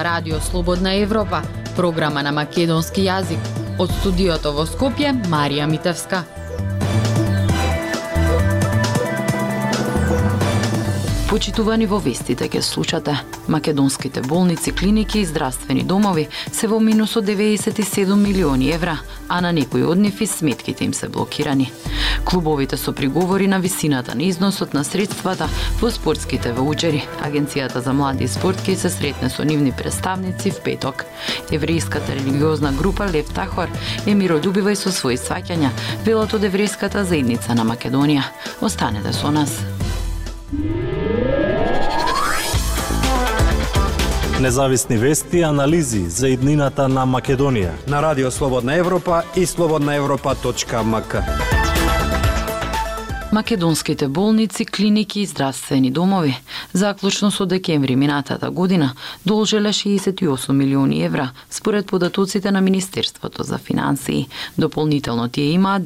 Радио Слободна Европа, програма на македонски јазик. Од студиото во Скопје, Марија Митевска. Почитувани, во вестите ќе слушате: македонските болници, клиники и здравствени домови се во минус од 97 милиони евра, а на некои од нив и сметките им се блокирани. Клубовите со приговори на висината на износот на средствата во спортските ваучери. Агенцијата за млади и спорт ќе се сретне со нивни представници в петок. Еврејската религиозна група Лев Тахор е миролюбива и со своји сваќања, велат од еврејската заедница на Македонија. Останете со нас. Независни вести и анализи за иднината на Македонија на Радио Слободна Европа и slobodnaevropa.mk. Македонските болници, клиники и здравствени домови заклучно со декември минатата година должеле 68 милиони евра, според податоците на Министерството за финансии. Дополнително тие имаат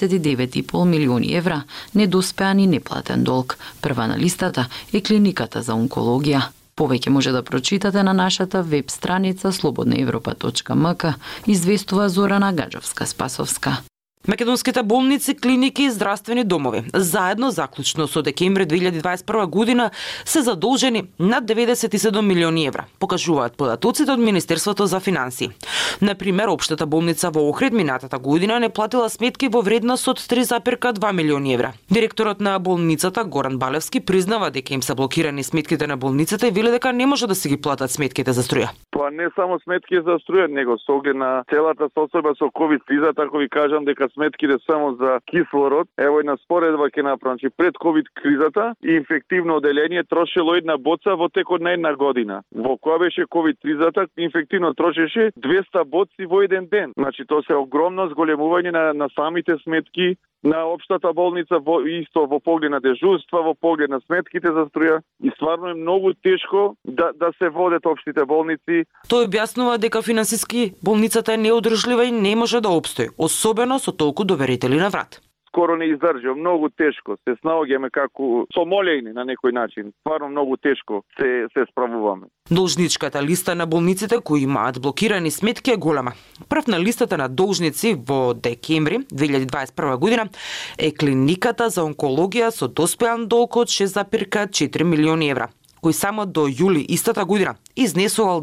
29,5 милиони евра недоспеан и неплатен долг. Прва на листата е клиниката за онкологија. Повеќе може да прочитате на нашата веб страница slobodnaevropa.mk, известува Зорана Гаджовска-Спасовска. Македонските болници, клиники и здравствени домови заедно заклучно со декември 2021 година се задолжени над 97 милиони евра, покажуваат податоците од Министерството за финансии. Например, општата болница во Охрид минатата година не платила сметки во вредност од 3,2 милиони евра. Директорот на болницата Горан Балевски признава дека им се блокирани сметките на болницата и вели дека не може да се ги платат сметките за струја. Тоа не само сметки за струја, него со оглед на целата состојба со ковид кризата, ако ви кажам дека сметките само за кислород, ево една споредба ќе направам, че пред ковид кризата инфективно оделение трошело една боца во текот на една година. Во која беше ковид кризата, инфективно трошеше 200 боци во еден ден. Значи тоа се огромно зголемување на самите сметки на општата болница, исто во поглед на дежурства, во поглед на сметките за струја, и стварно е многу тешко да се водат општите болници. Тој објаснува дека финансиски болницата е неодржлива и не може да опстои, особено со толку доверители на врат. Скоро не издржува, многу тешко. Се снаоѓаме како somolени на некој начин. Стварно многу тешко се справуваме. Должничката листа на болниците кои имаат блокирани сметки е голема. Прв на листата на должници во декември 2021 година е клиниката за онкологија со доспеан долг од 6,4 милиони евра, кој само до јули истата година изнесувал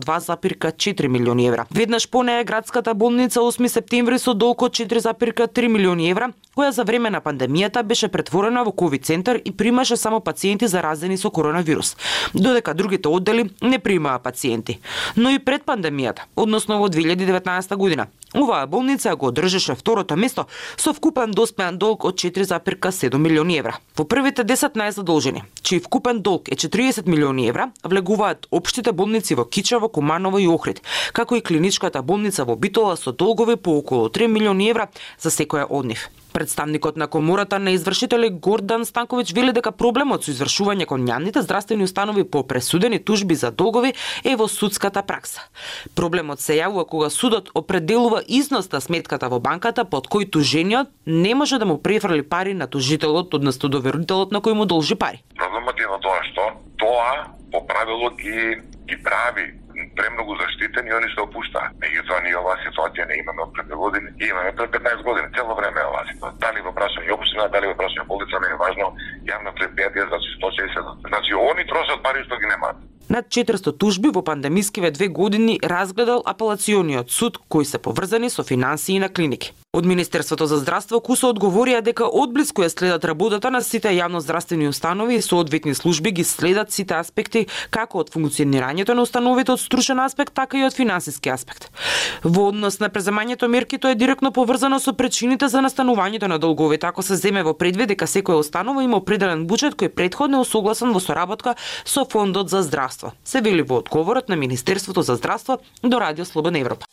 2,4 милиони евра. Веднаш по неја градската болница 8 септември со долг од 4,3 милиони евра, која за време на пандемијата беше претворена во ковид центар и примаше само пациенти заразени со коронавирус, додека другите оддели не примаа пациенти. Но и пред пандемијата, односно во 2019 година, оваа болница го одржеше второто место со вкупен доспеан долг од 4,7 милиони евра. Во првите 10 најзадолжени, чиј вкупен долг е 40 милиони евра, влегуваат општите болници во Кичево, Куманово и Охрид, како и клиничката болница во Битола со долгови по околу 3 милиони евра за секоја од нив. Представникот на комората на извршители Гордан Станковиќ вели дека проблемот со извршување кон јавните здравствени установи по пресудени тужби за долгови е во судската пракса. Проблемот се јавува кога судот определува износ на сметката во банката под кој тужениот не може да му префрли пари на тужителот, односно доверителот на кој му должи пари. Проблемот е во тоа што тоа по правило ги прави премногу заштитени и они се опуштаат. Меѓутоа ние оваа ситуација не имаме од пред 2 години, имаме пред 15 години, цело време е оваа ситуација. Дали во прашање општина, дали во прашање болница, не е важно, јавна предпријатија за 160. Значи они трошат пари што ги немаат. Над 400 тужби во пандемискиве 2 години разгледал апелациониот суд, кои се поврзани со финансии на клиники. Од Министерството за здравство КУСО одговорија дека одблиску ја следат работата на сите јавноздравствени установи и соодветни служби ги следат сите аспекти, како од функционирањето на установите од стручен аспект, така и од финансиски аспект. Во однос на преземањето мерки, тоа е директно поврзано со причините за настанувањето на долговите, ако се земе во предвид дека секоја установа има определен буџет кој претходно е усогласен во соработка со Фондот за здравство, се вели во одговорот на Министерството за здравство до Радио Слободна Европа.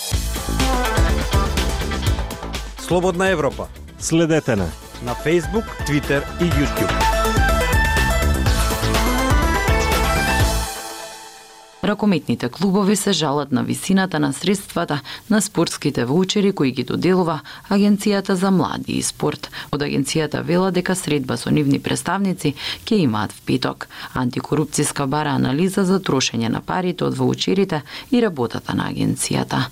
Слободна Европа. Следете на Facebook, Twitter и YouTube. Ракометните клубови се жалат на висината на средствата на спортските воучери кои ги доделува Агенцијата за млади и спорт. Од агенцијата вела дека средба со нивни представници ќе имаат в петок. Антикорупцијска бара анализа за трошење на парите од воучерите и работата на агенцијата.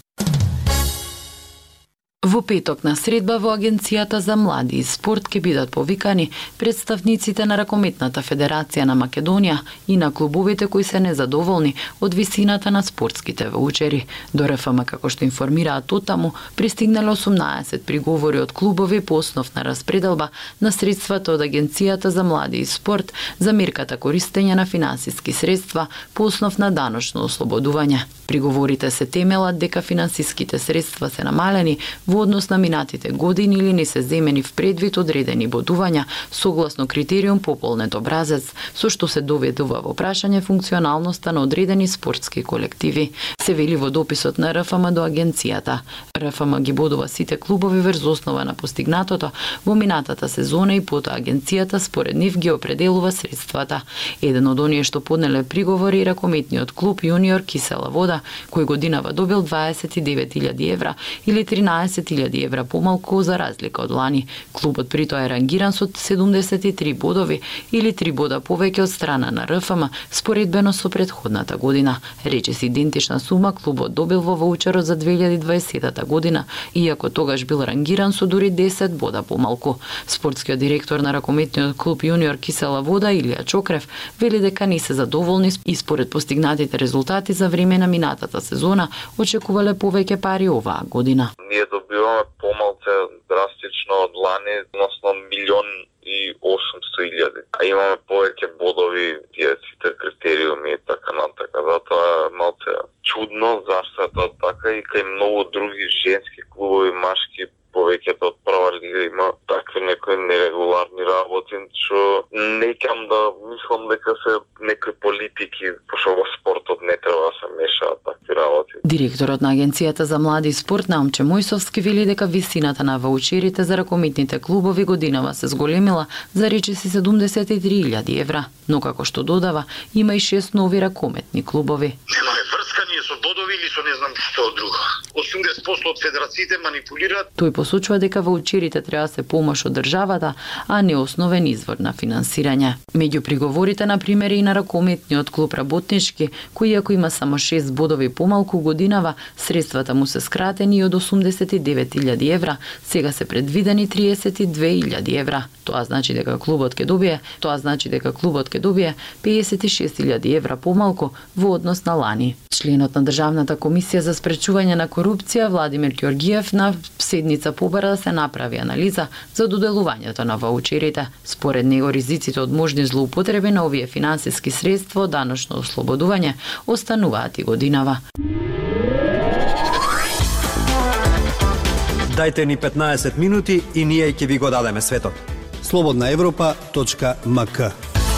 Во петок на средба во Агенцијата за млади и спорт ќе бидат повикани представниците на Ракометната федерација на Македонија и на клубовите кои се незадоволни од висината на спортските воучери. До РФМ, како што информираат оттаму, пристигнале 18 приговори од клубови по основ на распределба на средствата од Агенцијата за млади и спорт за мерката користење на финансиски средства по основ на даночно ослободување. Приговорите се темелат дека финансиските средства се намалени во однос на минатите години или не се земени в предвид одредени бодувања согласно критериум пополнет образец, со што се доведува во прашање функционалноста на одредени спортски колективи. Се вели во дописот на РФМ до агенцијата. РФМ ги бодува сите клубови врз основа на постигнатото во минатата сезона и потоа агенцијата според нив ги определува средствата. Еден од оние што поднеле приговори е ракометниот клуб Јуниор Кисела вода, кој годинава добил 29.000 евра или 13.000 евра помалку за разлика од лани. Клубот притоа е рангиран со 73 бодови или 3 бода повеќе од страна на РФМ споредбено со претходната година. Речиси идентична сума клубот добил во воучерот за 2020 година, иако тогаш бил рангиран со дури 10 бода помалку. Спортскиот директор на ракометниот клуб Јуниор Кисела вода Илија Чокрев вели дека не се задоволни и според постигнатите резултати за време на минатата сезона очекувале повеќе пари оваа година. Ние добиваме помалку драстично од лани, односно 1.800.000. А имаме повеќе бодови, тие сите критериуми и така натака. Затоа е малце чудно зашто е тоа така и кај многу други женски клубови, машки, повеќето од прва лига има такви некои нерегуларни работи, што некам да мислам дека се некои политики, пошто во спортот не треба да се мешаат такви работи. Директорот на Агенцијата за млади и спорт Наумче Мојсовски вели дека висината на ваучерите за ракометните клубови годинава се зголемила за речиси 73.000 евра, но како што додава, има и 6 нови ракометни клубови. Немаме врскани со бодови или со не знам што друго. 80% од федерациите манипулираат. Тој посочува дека ваучерите треба да се помош од државата, а не основен извор на финансирање. Меѓу приговорите, на пример, и на ракометниот клуб Работнички, кој ако има само 6 бодови помалку годинава, средствата му се скратени од 89.000 евра, сега се предвидени 32.000 евра. Тоа значи дека клубот ќе добие 56.000 евра помалку во однос на лани. Членот на Државната комисија за спречување на корупција Владимир Ѓоргиев на седница побара да се направи анализа за доделувањето на ваучерите. Според него ризиците од можни злоупотреби на овие финансиски средства од даночно ослободување остануваат и годинава. Дајте ни 15 минути и ние ќе ви го дадеме светот. slobodnaevropa.mk.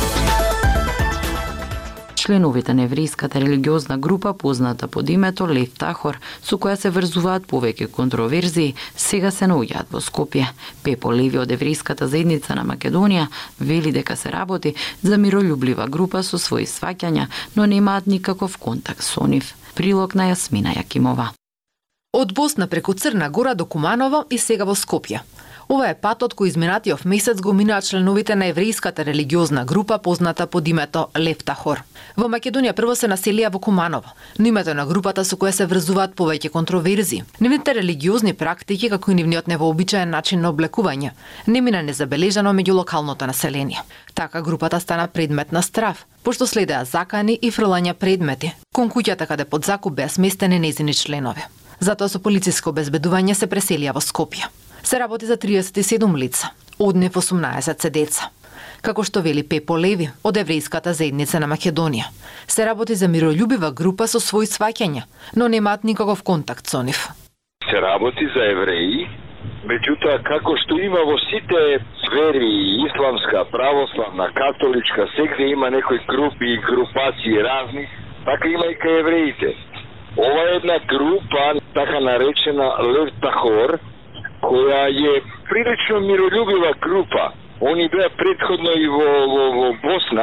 Членовите на еврејската религиозна група, позната под името Лев Тахор, со која се врзуваат повеќе контроверзии, сега се наоѓаат во Скопје. Пепо Леви од еврејската заедница на Македонија вели дека се работи за мирољублива група со своји сваќања, но немаат никаков контакт со нив. Прилог на Јасмина Јакимова. Од Босна преку Црна Гора до Куманово и сега во Скопје. Ова е патот кој изминатиот месец го минаат членовите на еврејската религиозна група позната под името Лев Тахор. Во Македонија прво се населија во Куманово, но името на групата со која се врзуваат повеќе контроверзии. Нивните религиозни практики, како и нивниот невообичаен начин на облекување, не мина незабележано меѓу локалното население. Така групата стана предмет на страв, пошто следеа закани и фрлања предмети кон куќата каде под закуп беа сместени нејзини членови. Затоа со полициско обезбедување се преселија во Скопје. Се работи за 37 лица, од нив 18 се деца. Како што вели Пепо Леви од еврејската заедница на Македонија, се работи за мирољубива група со своји сваќања, но немаат никаков контакт со нив. Се работи за евреи, меѓутоа како што има во сите вери, исламска, православна, католичка, сегде има некои групи и групации разни, така има и кај евреите. Ова е една група, така наречена Лев Тахор, која е прилично мирољубива група. Они беа претходно и во Босна,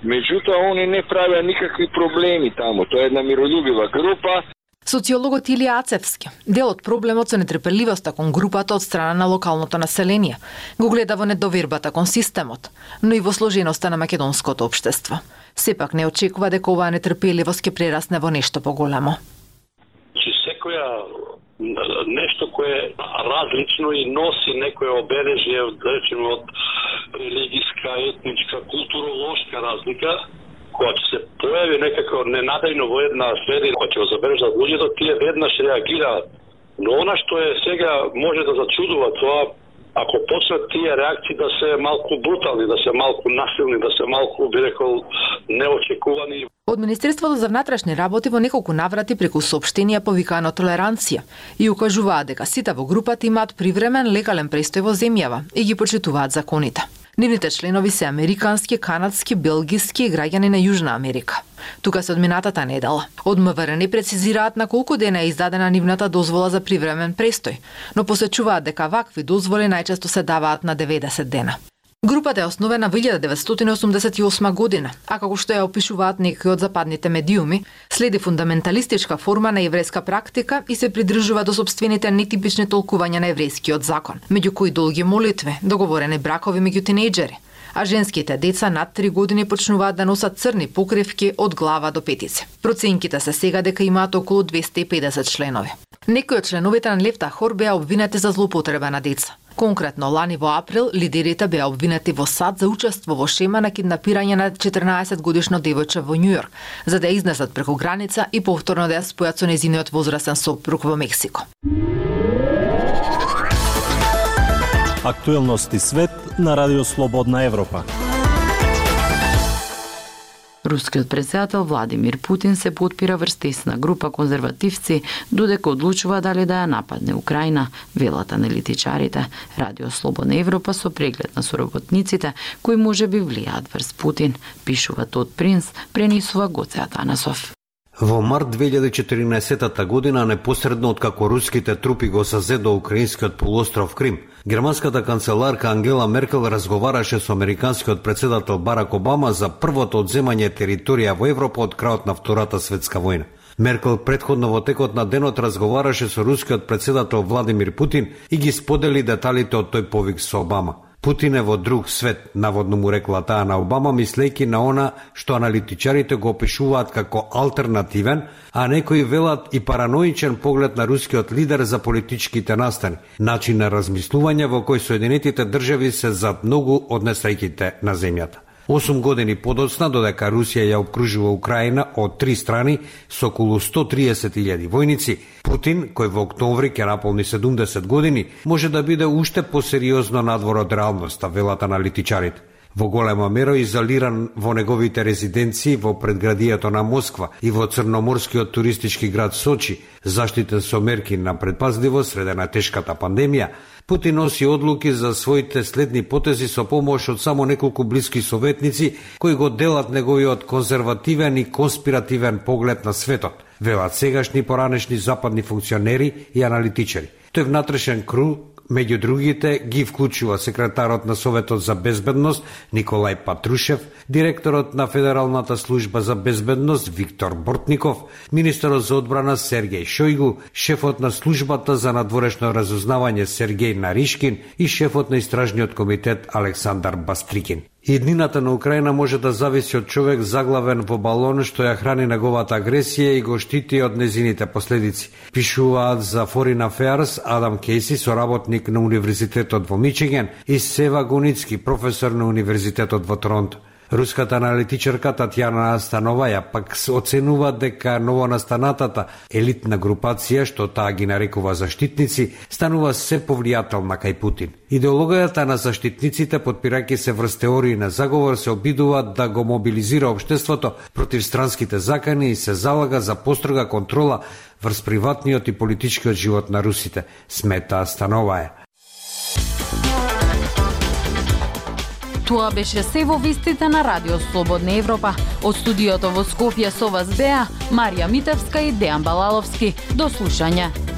Меѓутоа, они не правеа никакви проблеми таму. Тоа е една миролюбива група. Социологот Илија Ацевски, дел од проблемот со нетрпеливоста кон групата од страна на локалното население, го гледа во недовербата кон системот, но и во сложеноста на македонското општество. Сепак не очекува дека оваа нетрпеливост ќе прерасне во нешто поголемо. Секоја нешто кое е различно и носи некое обележје, да речеме, од религиска, етничка, културолошка разлика, кога ќе се појави некако ненадејно во една среда, кога ќе го забележат луѓето, тие веднаш реагираат. Но она што е сега може да зачудува тоа, ако почнат тие реакции да се малку брутални, да се малку насилни, да се малку, би рекол, неочекувани. Од Министерството за внатрешни работи во неколку наврати преку соопштенија повикано толеранција и укажуваат дека сите во групата имаат привремен легален престој во земјава и ги почитуваат законите. Нивните членови се американски, канадски, белгиски и граѓани на Јужна Америка. Тука се од минатата недела. Од МВР не прецизираат на колку дена е издадена нивната дозвола за привремен престој, но посечуваат дека вакви дозволи најчесто се даваат на 90 дена. Групата е основена во 1988 година, а како што ја опишуваат некои од западните медиуми, следи фундаменталистичка форма на еврејска практика и се придржува до сопствените нетипични толкувања на еврејскиот закон, меѓу кои долги молитви, договорени бракови меѓу тинејџери, а женските деца над 3 години почнуваат да носат црни покривки од глава до петици. Проценките се сега дека имаат околу 250 членови. Некои од членовите на Лефтахор беа обвинети за злоупотреба на деца. Конкретно, лани во април, лидерите беа обвинети во САД за учество во шема на киднапирање на 14-годишно девојче во Њујорк, за да ја изнесат преку граница и повторно да ја спојат со нејзиниот возрастен сопруг во Мексико. Актуелности свет на Радио Слободна Европа. Рускиот председател Владимир Путин се потпира врз тесна група конзервативци, додека одлучува дали да ја нападне Украина, велат аналитичарите. Радио Слободна Европа со преглед на соработниците кои можеби влијаат врз Путин, пишува Тод Принц, пренесува Гоце Атанасов. Во март 2014 година, непосредно откако руските трупи го сазедо украинскиот полуостров Крим, германската канцеларка Ангела Меркел разговараше со американскиот председател Барак Обама за првото одземање територија во Европа од крајот на Втората светска војна. Меркел претходно во текот на денот разговараше со рускиот председател Владимир Путин и ги сподели деталите од тој повик со Обама. Путин е во друг свет, наводно му рекла таа на Обама, мислејќи на она што аналитичарите го опишуваат како алтернативен, а некои велат и параноичен поглед на рускиот лидер за политичките настани, начин на размислување во кој Соединетите држави се зад многу од несреќите на земјата. 8 години подоцна, додека Русија ја обкружува Украина од 3 страни со околу 130.000 војници, Путин, кој во октомври ќе наполни 70 години, може да биде уште посериозно надвор од реалноста, велат аналитичарите. Во голема мера изолиран во неговите резиденции во предградието на Москва и во црноморскиот туристички град Сочи, заштитен со мерки на предпазливост среде на тешката пандемија, Путин носи одлуки за своите следни потези со помош од само неколку блиски советници кои го делат неговиот конзервативен и конспиративен поглед на светот, велат сегашни поранешни западни функционери и аналитичари. Тој внатрешен круг меѓу другите ги вклучува секретарот на Советот за безбедност Николај Патрушев, директорот на Федералната служба за безбедност Виктор Бортников, министерот за одбрана Сергеј Шојгу, шефот на службата за надворешно разузнавање Сергеј Наришкин и шефот на истражниот комитет Александар Бастрикин. Иднината на Украина може да зависи од човек заглавен во балон што ја храни неговата агресија и го штити од незините последици. Пишуваат за Foreign Affairs Адам Кейси, соработник на Универзитетот во Мичиген, и Сева Гуницки, професор на Универзитетот во Торонто. Руската аналитичарка Татјана Становаја пак оценува дека новонастанатата елитна групација, што таа ги нарекува заштитници, станува се повлијателна кај Путин. Идеологијата на заштитниците, подпирајќи се врз теории на заговор, се обидува да го мобилизира општеството против странските закани и се залага за построга контрола врз приватниот и политичкиот живот на русите, смета Становаја. Тоа беше се во вестите на Радио Слободна Европа. Од студиото во Скопје со вас беа Марија Митевска и Дејан Балаловски. До слушање.